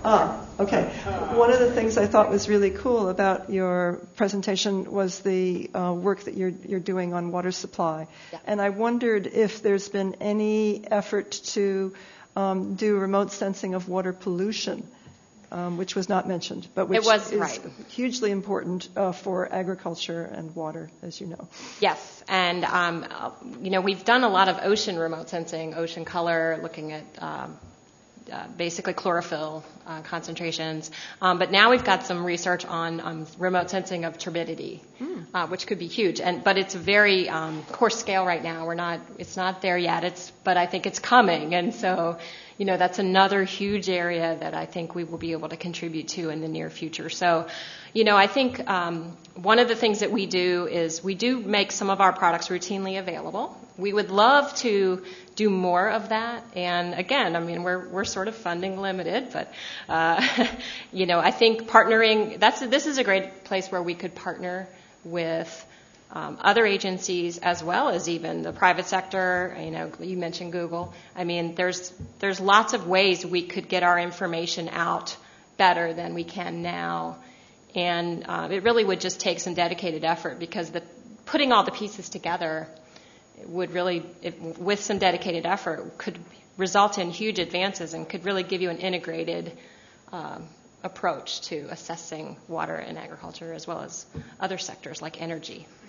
Okay. One of the things I thought was really cool about your presentation was the work that you're doing on water supply. Yeah. And I wondered if there's been any effort to do remote sensing of water pollution, which was not mentioned, but which is hugely important for agriculture and water, as you know. Yes, and we've done a lot of ocean remote sensing, ocean color, looking at basically chlorophyll concentrations. But now we've got some research on remote sensing of turbidity, which could be huge. But it's a very coarse scale right now. It's not there yet. But I think it's coming. And so, that's another huge area that I think we will be able to contribute to in the near future. So, I think one of the things that we do is we do make some of our products routinely available. We would love to do more of that. And again, we're sort of funding limited, but I think partnering. This is a great place where we could partner with other agencies as well as even the private sector. You mentioned Google. There's lots of ways we could get our information out better than we can now, and it really would just take some dedicated effort because putting all the pieces together would really, with some dedicated effort, could result in huge advances and could really give you an integrated approach to assessing water and agriculture as well as other sectors like energy.